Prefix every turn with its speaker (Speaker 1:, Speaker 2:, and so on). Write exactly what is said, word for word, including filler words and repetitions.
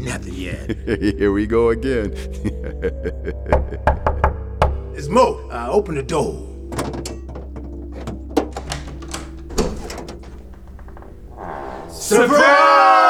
Speaker 1: Nothing yet.
Speaker 2: Here we go again.
Speaker 1: It's Mo. Uh, open the door. Surprise!